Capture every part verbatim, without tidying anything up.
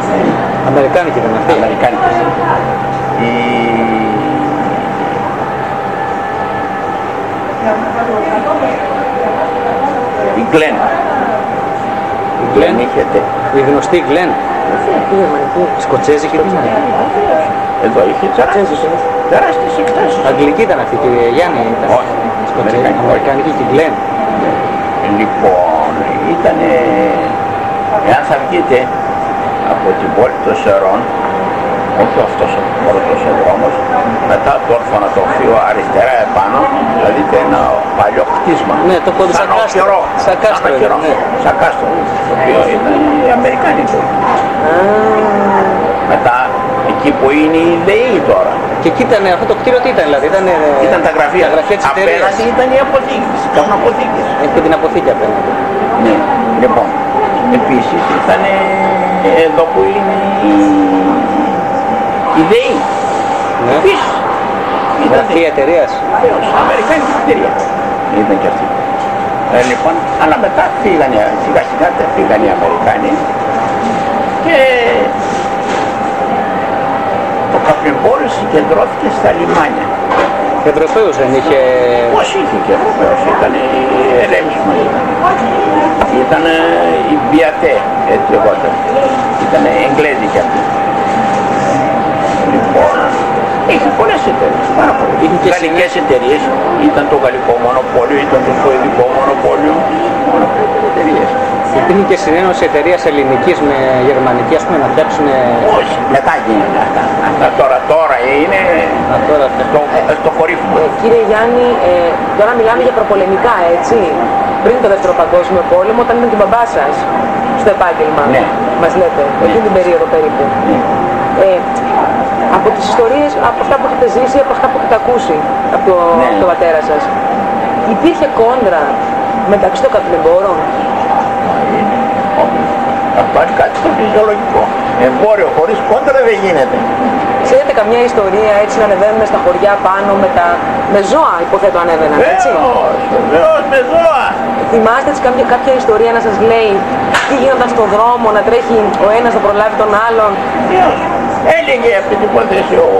Αμερικάνικη ήταν αυτή. Αμερικάνικη. Η... η Glen. Η Glen είχε η γνωστή Glen. Η γερμανική. Σκοτσέζικη ήταν. Εδώ είχε τεράστιες εκτάσεις. Αγγλική ήταν αυτή, κύριε Γιάννη. Όχι. Σκοτσέζικη, αμερικάνικη και Glen. Λοιπόν, ήταν, εάν θα βγείτε από την πόλη των Σερών, όχι αυτός ο πρώτος ο δρόμος, μετά το ορφανοτροφείο αριστερά επάνω, θα δείτε ένα παλιό χτίσμα. Ναι, το έχω δει σαν κάστρο. Σαν κάστρο, ναι. Σαν κάστρο, το οποίο ήταν αμερικάνικο. Μετά, εκεί που είναι η ΔΕΗ τώρα. Και εκεί ήταν, αυτό το κτίριο τι ήταν, δηλαδή, ήταν, ήταν τα γραφεία, τα γραφεία της εταιρείας. Απέναντι ήταν οι αποθήκες, οι καπνοαποθήκες. Έχει την αποθήκη απέναντι. Ναι, λοιπόν, επίσης ήταν εδώ που είναι η, η ΔΕΗ. Ναι. Επίσης. Γραφεία εταιρείας. Βεβαίως, αμερικάνικη εταιρεία. Ήταν και αυτή. Ε, λοιπόν, αλλά μετά φύγανε, σιγά σιγά φύγανε οι Αμερικάνοι και το καπνεμπόριο συγκεντρώθηκε στα λιμάνια. Και Ευρωπαίους δεν είχε... Πώς είχε και Ευρωπαίους, ήταν ερέμισμα ήταν. Ήταν η Μπιατέ, έτσι λεγόταν. Ήταν Εγγλέζοι κι αυτοί. Λοιπόν, είχε πολλές εταιρείες, πάρα πολλές. Είχε και γαλλικές εταιρείες, ήταν το γαλλικό μονοπόλιο, ήταν το σουηδικό μονοπόλιο, μόνο πολλές εταιρείες. Υπήρχε και συνένωση εταιρείας ελληνικής με γερμανική, ας πούμε, να φτιάξουν... Όχι, μετά γίνανε αυτά. Αυτά τώρα, τώρα είναι Α, τώρα, στο, στο κορύφωμα. Ε, κύριε Γιάννη, ε, τώρα μιλάμε για προπολεμικά, έτσι. Πριν το δεύτερο παγκόσμιο πόλεμο, όταν ήταν και μπαμπά σας στο επάγγελμα, ναι. Μας λέτε, Ναι. εκείνη την περίοδο περίπου. Ναι. Ε, από τις ιστορίες, από αυτά που έχετε ζήσει, από αυτά που έχετε ακούσει από, το, Ναι. από τον πατέρα σας, υπήρχε κόντρα μεταξύ των καπνεμπόρων? Αυτό είναι κάτι το φυσιολογικό. Εμπόριο χωρίς κόντρα δεν γίνεται. Ξέρετε καμιά ιστορία έτσι να ανεβαίνουν στα χωριά πάνω με, τα... με ζώα, υποθέτω ανέβαιναν, έτσι? Βεβαίως, βεβαίως με ζώα. Θυμάστε έτσι κάποια, κάποια ιστορία να σας λέει τι γίνονταν στον δρόμο, να τρέχει ο ένας να προλάβει τον άλλον? Βεβαίως. Έλεγε αυτή την υπόθεση ο,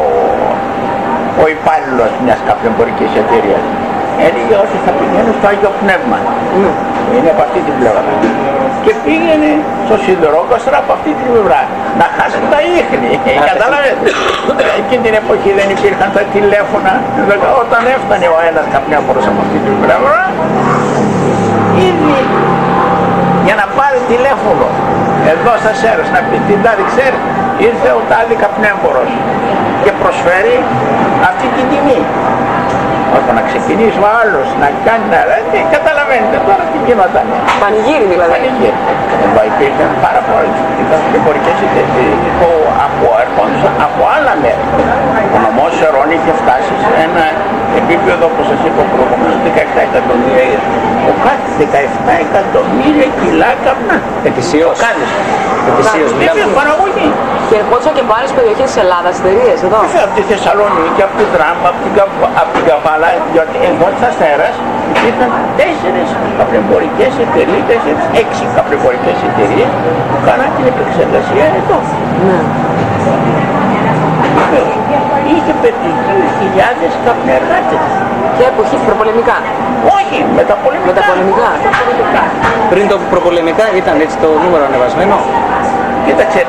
ο υπάλληλος μιας καπνεμπορικής εταιρείας. Έλεγε ότι θα πηγαίνουν στο Άγιο Πνεύμα. Mm. Είναι από αυτή την πλευρά. Και πήγαινε στο Σιδηρόκαστρο από αυτή την πλευρά. Να χάσει τα ίχνη. Καταλαβαίνετε. Εκείνη την εποχή δεν υπήρχαν τα τηλέφωνα. Όταν έφτανε ο ένας καπνέμπορος από αυτή την πλευρά, ήδη για να πάρει τηλέφωνο εδώ στα Σέρες να πει την τάδη, ξέρει, ήρθε ο τάδη καπνέμπορος και προσφέρει αυτή την τιμή. Όταν να ξεκινήσει ο άλλος να κάνει να ρέει, καταλαβαίνετε τώρα τι γινόταν. Πανηγύρι δηλαδή. Πανηγύρι. Εδώ υπήρχαν πάρα πολλές εμπορικές εταιρείες που έρχονταν από άλλα μέρη. Ο νομός Σερών είχε φτάσει σε ένα επίπεδο, όπως σας είπα προηγουμένως, δεκαεπτά εκατομμύρια. Ο κάθε δεκαεπτά εκατομμύρια κιλά καπνά. Ετησίως. Ετησίως. Βέβαια παραγωγή. Και ερχόντουσαν και από άλλες περιοχές της Ελλάδας, εταιρείες εδώ. Βέβαια από τη Θεσσαλονίκη, από τη Δράμα, από την, Καβ... από την Καβάλα, διότι εδώ στα Αστέρας υπήρχαν τέσσερις καπνεμπορικές εταιρείες, τέσσερις, έξι καπνεμπορικές εταιρείες που κάναν την επεξεργασία εδώ. Ναι. Βεβαίως. Είχε πετύχει χιλιάδες καπνεργάτες. Και εποχή προπολεμικά. Όχι, μεταπολεμικά. Μεταπολεμικά. Μεταπολεμικά. Πριν το προπολεμικά ήταν έτσι το νούμερο ανεβασμένο. Κοίταξε,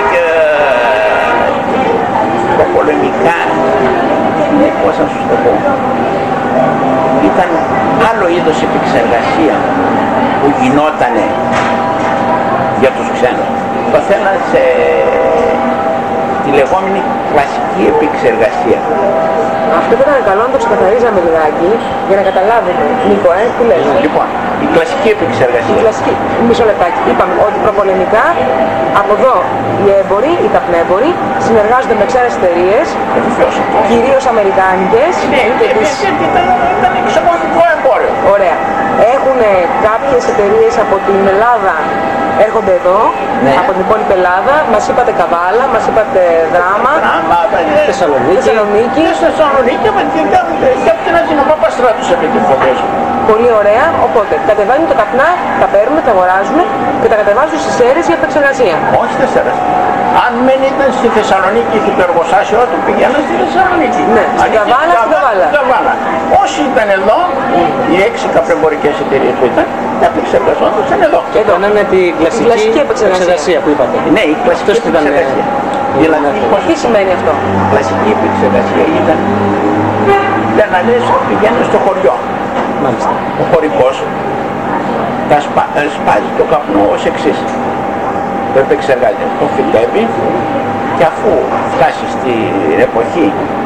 προπολεμικά, πώς να σου το πω, ήταν άλλο είδος επεξεργασία που γινότανε για τους ξένους. Το θέλαν σε τη λεγόμενη κλασική επεξεργασία. Αυτό θα ήταν καλό να το ξεκαθαρίζαμε λιγάκι για να καταλάβουμε. Νίκο, ε, τι λες? Λοιπόν, η κλασική επεξεργασία. Η κλασική, μισό λεπτάκι. Είπαμε ότι προπολεμικά από εδώ οι έμποροι, οι καπνέμποροι συνεργάζονται με ξένες εταιρείες, κυρίως αμερικάνικες. Ναι, ήταν εξωτερικό εμπόριο. Ωραία. Έχουν κάποιες εταιρείες από την Ελλάδα έρχονται εδώ, Ναι. από την υπόλοιπη Ελλάδα, μας είπατε Καβάλα, μας είπατε Δράμα, Δράμα, Θεσσαλονίκη. Θεσσαλονίκη. Και Θεσσαλονίκη, και από την Αθήνα Παπαστράτου σε την φωτέζω. Πολύ ωραία, οπότε κατεβάζουν τα καπνά, τα παίρνουν, τα αγοράζουν και τα κατεβάζουν στις αίρες για επεξεργασία. Όχι τέσσερα. Αν δεν ήταν στη Θεσσαλονίκη και το εργοστάσιο του, πηγαίναν στη Θεσσαλονίκη. Ναι, στην Αν Καβάλα, είχε στην Καβάλα. Καβάλα. Όσοι ήταν εδώ, οι έξι καπνεμπορικές εταιρείες που ήταν, τα επεξεργαζόντουσαν εδώ. Και κάνανε τη κλασική, κλασική επεξεργασία. επεξεργασία που είπατε. Ναι, η κλασική Αυτός ήταν, επεξεργασία. ε, Δηλαδή, πώς Τι σημαίνει αυτό? η κλασική επεξεργασία ήταν, ήταν να λες, πηγαίνουν στο χωριό. Μάλιστα. Ο χωρικός τα σπα, ε, σπάζει το καπνό ως εξής. Το επεξεργάζεται, το φυτεύει και αφού φτάσει στην εποχή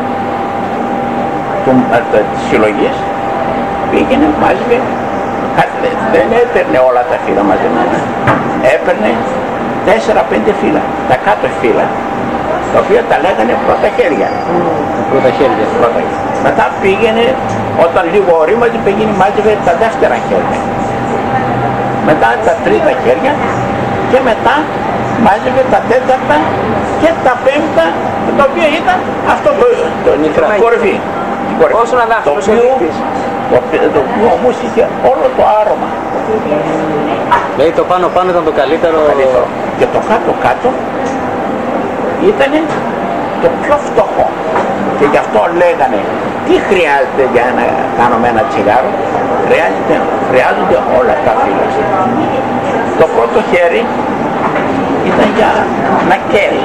του, ε, της συλλογής, πήγαινε, μάζευε, δεν έπαιρνε όλα τα φύλλα μαζεμένα, έπαιρνε τέσσερα πέντε φύλλα, τα κάτω φύλλα, τα οποία τα λέγανε πρώτα χέρια. Πρώτα χέρια. Πρώτα. Μετά πήγαινε, όταν λίγο ορίμαζε, πήγαινε μάζευε τα δεύτερα χέρια. Μετά τα τρίτα χέρια και μετά μάζευε τα τέταρτα και τα πέμπτα, τα οποία ήταν αυτό το, το, το κορυφή. Όσο να δάχτυλο, το όσο οποίο, δείχνεις. το, το οποίο όμως είχε όλο το άρωμα. Δηλαδή το πάνω πάνω ήταν το καλύτερο. Καλύτερο. Και το κάτω κάτω ήταν το πιο φτωχό. Και γι' αυτό λέγανε τι χρειάζεται για να κάνουμε ένα τσιγάρο. Χρειάζεται, χρειάζονται όλα τα φύλλα. Το πρώτο χέρι ήταν για να καίει,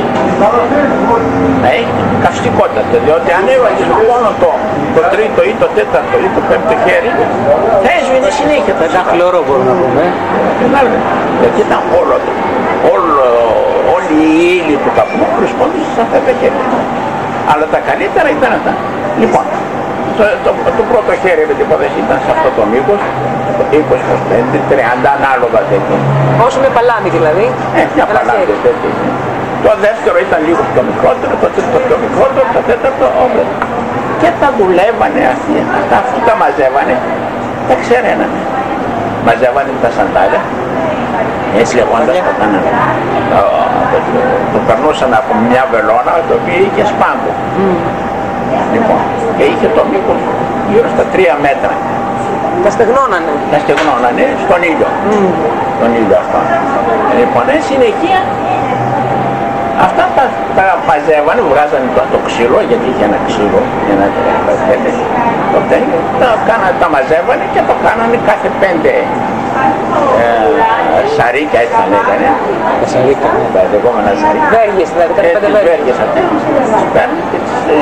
να έχει καυστικότητα, διότι αν έβαζες μόνο το, το τρίτο ή το τέταρτο ή το πέμπτο χέρι θα έσβηνε συνέχεια. Θα ήταν χλωρό μπορούμε να πούμε. Κατάλαβε. Γιατί ήταν όλο, όλο, όλη η ύλη του καπνού χρησιμοποιούσε σε αυτά τα χέρια. Αλλά τα καλύτερα ήταν αυτά. Λοιπόν, το, το, το πρώτο χέρι με τίποτα ήταν σε αυτό το μήκος, είκοσι είκοσι πέντε τριάντα ανάλογα τέτοιο. Όσο με παλάμη δηλαδή. Ε, μια ένα παλάτι χέρι. τέτοιο. Το δεύτερο ήταν λίγο πιο μικρότερο, το τρίτο πιο μικρότερο, το τέταρτο όλα. Και τα δουλεύανε αυτοί, αυτά αφού τα μαζεύανε, τα ξέρενανε. Μαζεύανε τα σαντάλια, έτσι λεγόντας το κάνανε. Το, το, το, το περνούσαν από μια βελόνα, το οποίο είχε σπάγκο. Mm. Λοιπόν, και είχε το μήκος γύρω στα τρία μέτρα. Τα στεγνώνανε. Τα στεγνώνανε στον ήλιο. Mm. Στον ήλιο αυτό. Λοιπόν, εν συνεχεία, αυτά τα, τα μαζεύανε, βγάζανε το, το ξύλο, γιατί είχε ένα ξύλο, ένα τέτοιο. Το τέλειο, τα, κάνα, τα μαζεύανε και το κάνανε κάθε πέντε ε, σαρίκια, έτσι τα λέγανε. Τα σαρίκια. Τα λεγόμενα σαρίκια. Βέργες δηλαδή, κάθε Ε, πέντε τις βέργες. βέργες αυτές, τις παίρνουν και τις, ε,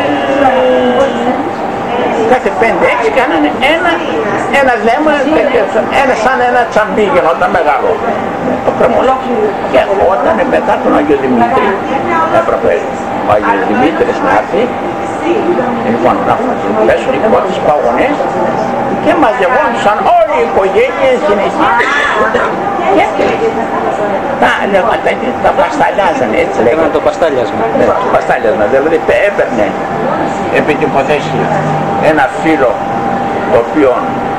κάθε πέντε έξι κάνανε ένα, ένα δέμα, ένα, σαν ένα τσαμπί γινόταν μεγάλο. Το κρεμόλο. Και όταν μετά τον Άγιο Δημήτρη έπρεπε ο Άγιος Δημήτρης να έρθει, λοιπόν, να πέσουν οι πρώτες παγωνές και μαζευόντουσαν όλη η οικογένεια συνεχεία και τα, τα, τα πασταλιάζανε, έτσι λέγανε. Έκαναν το παστάλιασμα. Ναι, το παστάλιασμα, δηλαδή έπαιρνε επί την υποθέση ένα φύλλο το οποίο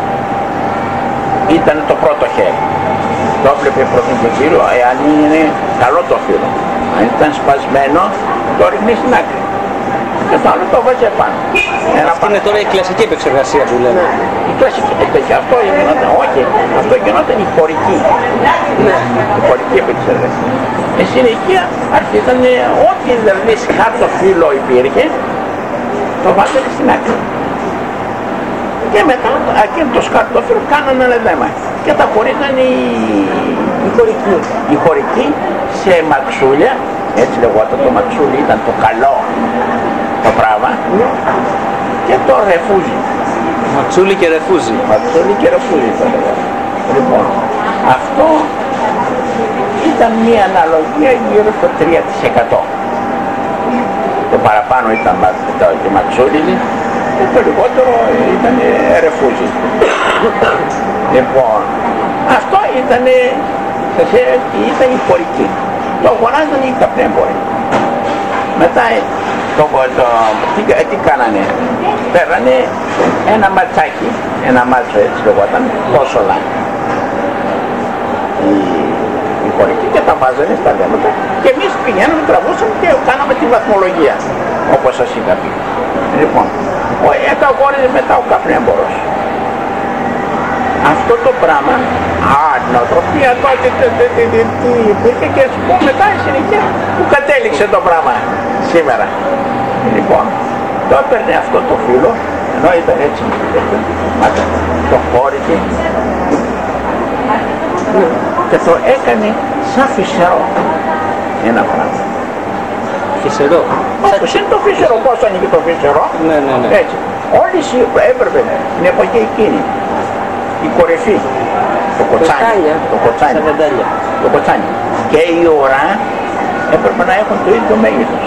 ήταν το πρώτο χέρι. Το έβλεπε πρώτον τον κύριο, εάν είναι καλό το φύλλο. Αν ήταν σπασμένο, το ρίχνει στην άκρη. Και το άλλο το βάζει επάνω. Ένα Αυτή είναι τώρα η κλασική επεξεργασία που λέμε. η κλασική, και αυτό γινόταν, όχι, αυτό γινόταν η χωρική. Ναι. Η χωρική επεξεργασία. Εν συνεχεία αρχίσαν ό,τι δηλαδή σκάρτο φύλλο υπήρχε, το βάζανε στην άκρη. Και μετά εκείνο το σκάρτο φύλλο κάνανε ένα δέμα. Και τα χωρίζαν οι, οι χωρικοί. Οι χωρικοί σε μαξούλια, έτσι λεγόταν το μαξούλι, ήταν το καλό το πράγμα, και το ρεφούζι. Ματσούλι και ρεφούζι. Ματσούλι και ρεφούζι το λέγαμε. Λοιπόν, αυτό ήταν μια αναλογία γύρω στο τρία τοις εκατό. Το παραπάνω ήταν το ματσούλι και το λιγότερο ήταν ρεφούζι. Λοιπόν, αυτό ήταν, ήταν η χωρική. Το αγοράζανε οι καπνέμποροι. Μετά το, το, τι, τι κάνανε, πέρανε ένα ματσάκι, ένα μάτσο έτσι λεγόταν, τόσο λάδι. οι χωρικοί και τα βάζανε στα δέματα και εμείς πηγαίναμε, τραβούσαμε και κάναμε τη βαθμολογία, όπως σας είχα πει. Λοιπόν, ο εκαγόριζε μετά ο καπνέμπορος. Αυτό το πράγμα, α, νοοτροπία τότε, τι υπήρχε και ας πούμε μετά η συνεχεία που κατέληξε το πράγμα σήμερα. Λοιπόν, το έπαιρνε αυτό το φύλλο, ενώ ήταν έτσι, το χώριζε και το έκανε σαν φυσερό ένα πράγμα. Φυσερό. Όπως είναι το φυσερό, πώς ανοίγει το φυσερό, Ναι, ναι, ναι. έτσι. Όλοι έπρεπε την εποχή εκείνη, η κορυφή, το κοτσάνι, το κοτσάνι, Σαν βεντάλια. το κοτσάνι και η ώρα έπρεπε να έχουν το ίδιο μέγεθος.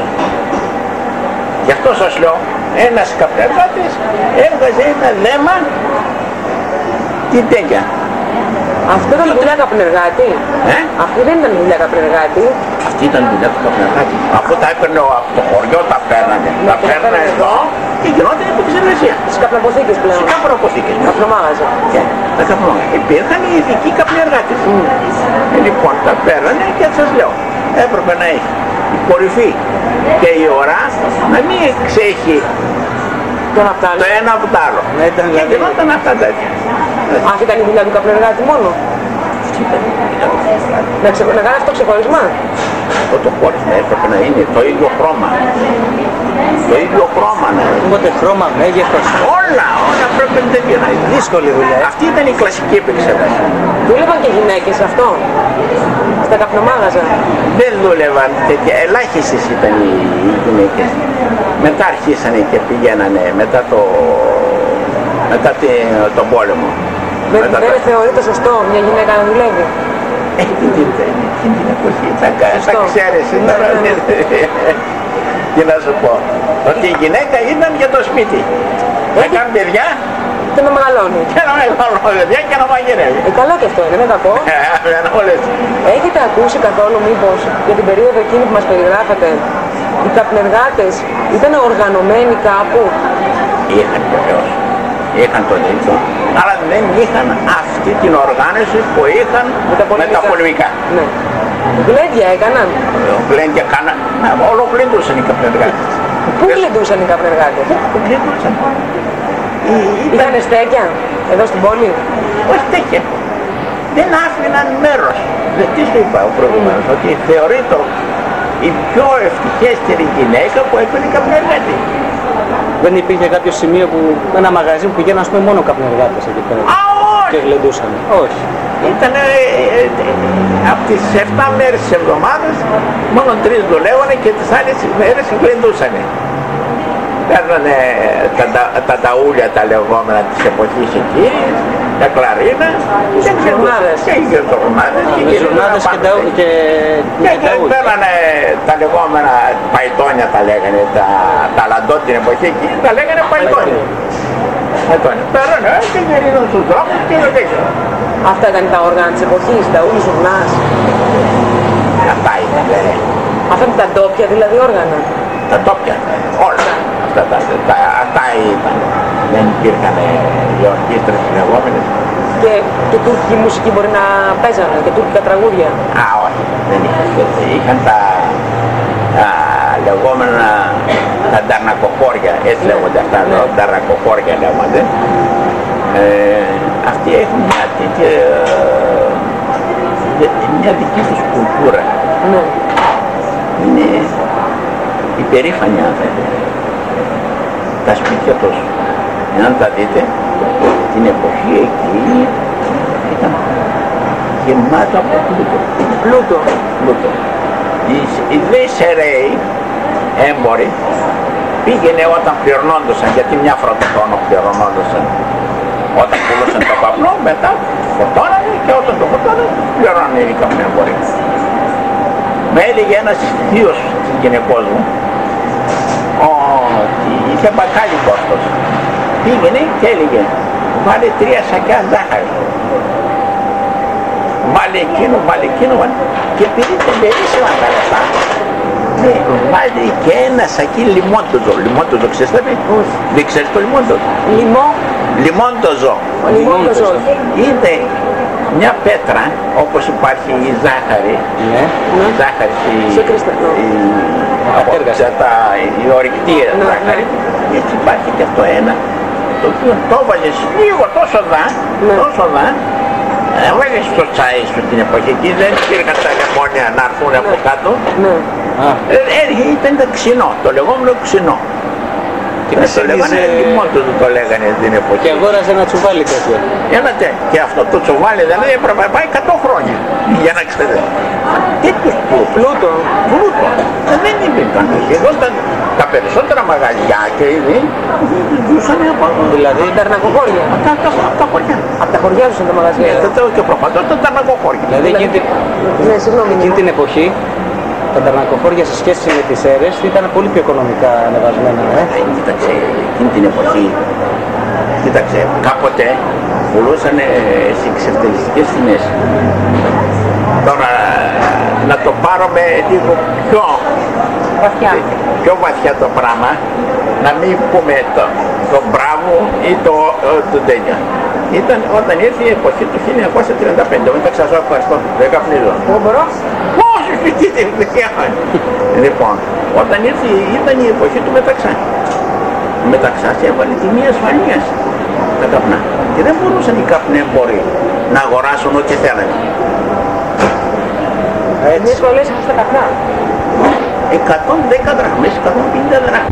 Γι' αυτό σας λέω, ένας καπνεργάτης έβγαζε ένα δέμα την τέγκια. Αυτό ήταν δουλειά καπνεργάτη. Ε? Αυτή δεν ήταν δουλειά καπνεργάτη. Αυτή ήταν δουλειά του καπνεργάτη. Αφού τα έπαιρνε από το χωριό, τα παίρνανε. Τα παίρνανε εδώ και γινόταν επεξεργασία. Στις καπνοποθήκες πλέον. Στις καπνοποθήκες. Καπνομάγαζα. Και τα καπνόμαγαζα. Υπήρχαν οι ειδικοί καπνεργάτες. Mm. Λοιπόν, τα παίρνανε και σας λέω, έπρεπε να έχει η κορυφή και η ώρα να μην εξέχει Το ένα απ' τα το άλλα. ένα από το άλλο. Ναι, ήταν Και δηλαδή- γινόταν αυτά τέτοια. Αυτή ήταν η δουλειά του καπνεργάτη μόνο. Αυτή ήταν η δουλειά του καπνεργάτη. Να, ξε... να κάνει αυτό το ξεχωρισμα. Αυτό το χώρισμα έπρεπε να είναι το ίδιο χρώμα. Το ίδιο χρώμα να είναι. Οπότε χρώμα, μέγεθος. Όλα, όλα πρέπει τέτοια να είναι. Δύσκολη δουλειά. ε. Αυτή ήταν η κλασική επεξεργασία. Δούλευαν και γυναίκες αυτό. Στα καπνομάγαζα. Δεν δούλευαν τέτοια, ελάχιστες ήταν οι, οι γυναίκες. Μετά αρχίσανε και πηγαίνανε μετά, το, μετά τη, τον πόλεμο. Δεν, Μετά δεν το- θεωρείται σωστό μια γυναίκα να δουλεύει. Ε, τι τι τι την εποχή, τα, κα- τα Σωστό. ξέρεις Ναι, τώρα. ναι, Τι να σου πω, ότι η γυναίκα ήταν για το σπίτι. Να κάνει παιδιά Και να μεγαλώνει. και να μεγάλο παιδιά και να μαγειρεύει. Ε, καλό και αυτό είναι, δεν είναι κακό. Ε, όλες. Έχετε ακούσει καθόλου μήπως για την περίοδο εκείνη που μας περιγράφετε, οι καπνεργάτες ήταν οργανωμένοι κάπου? Είχαν βεβαίως, είχαν τον ίδιο, αλλά δεν είχαν αυτή την οργάνωση που είχαν με τα πολεμικά. Ναι. Γλέντια έκαναν. Γλέντια κάναν, όλο γλέντουσαν οι καπνεργάτες. Πού γλεντούσαν οι καπνεργάτες? Γλέντουσαν. Είχαν στέκια εδώ στην πόλη? Όχι τέτοια. Δεν άφηναν μέρος. Δεν τι σου είπα προηγουμένως, ότι θεωρείται η πιο ευτυχέστερη γυναίκα που έπαιρνε καπνεργάτη. Δεν υπήρχε κάποιο σημείο που ένα μαγαζί που πηγαίναν ας πούμε μόνο καπνεργάτες εκεί πέρα. Α, Και όχι! γλεντούσαν. Όχι. Ήταν ε, ε, από τις επτά μέρες της εβδομάδας μόνο τρεις δουλεύανε και τις άλλες μέρες γλεντούσανε. Παίρνανε τα, τα, τα ταούλια τα λεγόμενα της εποχής εκείνης, τα κλαρίνα, Και οι ζουρνάδες. και οι ζουρνάδες και Οι ζουρνάδες και τα και, και, και και τα ούλια. παίρνανε τα λεγόμενα παϊτόνια τα λέγανε, τα, τα λαντό την εποχή εκεί, τα λέγανε παϊτόνια. Παϊτόνια. Παίρνανε ε, και γυρίζαν στους δρόμους και τέτοια. Αυτά ήταν τα όργανα της εποχής, τα ούλη ζουρνάς. Αυτά ήταν, ε, Αυτά ήταν τα ντόπια δηλαδή όργανα. τα τόπια, όλα. Αυτά, τα, τα, αυτά ήταν. Δεν υπήρχαν ε, οι ορχήστρες οι λεγόμενες. Και, και τουρκική μουσική μπορεί να παίζανε και τουρκικά τραγούδια. Α, όχι, δεν είχαν τέτοια. Είχαν τα, τα λεγόμενα τα νταρνακοκόρια, έτσι λέγονται αυτά, ναι. τα νταρνακοκόρια λέγονται. Ε, αυτοί έχουν μια τέτοια, ε, μια δική τους κουλτούρα. Ναι. Είναι υπερήφανοι άνθρωποι. Τα σπίτια τους, εάν τα δείτε, την εποχή εκείνη ήταν γεμάτο από πλούτο. Πλούτο. Πλούτο. Οι, οι δύο σεραίοι έμποροι πήγαινε όταν πληρωνόντουσαν, γιατί μια φορά το χρόνο πληρωνόντουσαν. Όταν πουλούσαν το καπνό, μετά φορτώνανε και όταν το φορτώνανε πληρώνανε οι καπνέμποροι. Με έλεγε ένας θείος της γυναικός μου ότι είχε μπακάλι κόστος. Πήγαινε και έλεγε βάλε τρία σακιά ζάχαρη. Βάλε εκείνο, βάλε εκείνο, βάλε. Και επειδή τον περίσσευαν τα λεφτά, ναι, βάλε και ένα σακί λιμόντοζο. Λιμόντοζο ξέρεις τι πει? Δεν ξέρεις το λιμόντοζο? Λιμό. Λιμόντοζο. Ο λιμόντοζος. Είναι μια πέτρα, όπως υπάρχει η ζάχαρη, Ναι. η ζάχαρη, η, Σε κρυσταλλό. η, Απέργαστη. απόψε, τα, η ορυκτή Ναι, ζάχαρη, έτσι υπάρχει και αυτό ένα, το οποίο το βάζεις λίγο τόσο δά, Ναι. τόσο δά, ε, βάζεις στο τσάι σου την εποχή εκεί, δεν υπήρχαν τα λεμόνια να έρθουν από κάτω, Ναι. Α, ε, ε, ήταν το ξινό, το λεγόμενο ξινό. και Δεν το λέγανε ξύνιζε λιμόν του το λέγανε την εποχή. και αγόραζε ένα τσουβάλι τέτοιο. Ένα τε, και αυτό το τσουβάλι δηλαδή έπρεπε να πάει εκατό χρόνια για να ξέρετε. Τέτοιο πλούτο. Πλούτο. Πλούτο. Ε, Δεν υπήρχαν. Εδώ τα, τα περισσότερα μαγαζιά και ήδη ζούσαν από Δηλαδή, Τα αρνακοχώρια. τα, τα, τα χωριά. Από τα χωριά ζούσαν τα μαγαζιά. Ε, το- το- Και προπαντός τα ταρνακοχώρια. δηλαδή εκείνη, την- Ναι, συγγνώμη. εκείνη την εποχή τα ταρνακοχώρια σε σχέση με τις αίρες ήταν πολύ πιο οικονομικά ανεβασμένα. Ε. Ε, Κοίταξε, εκείνη την εποχή, κοίταξε, κάποτε πουλούσαν σε εξευτελιστικές τιμές. Τώρα να το πάρουμε λίγο πιο, Βαθιά. πιο βαθιά το πράγμα, να μην πούμε το, το μπράβο ή το, ε, το τέτοιο. Ήταν όταν ήρθε η εποχή του χίλια εννιακόσια τριάντα πέντε, μετά σας ευχαριστώ, δεν καπνίζω. Εγώ μπορώ. Όχι, τι τελικά. Λοιπόν, όταν ήρθε ήταν η εποχή του Μεταξά. Ο Μεταξάς έβαλε τιμή ασφαλείας τα καπνά. Και δεν μπορούσαν οι καπνέμποροι να αγοράσουν ό,τι θέλανε. Εμείς σχολές έχουν στα καπνά. εκατόν δέκα δραχμές, εκατόν πενήντα δραχμές.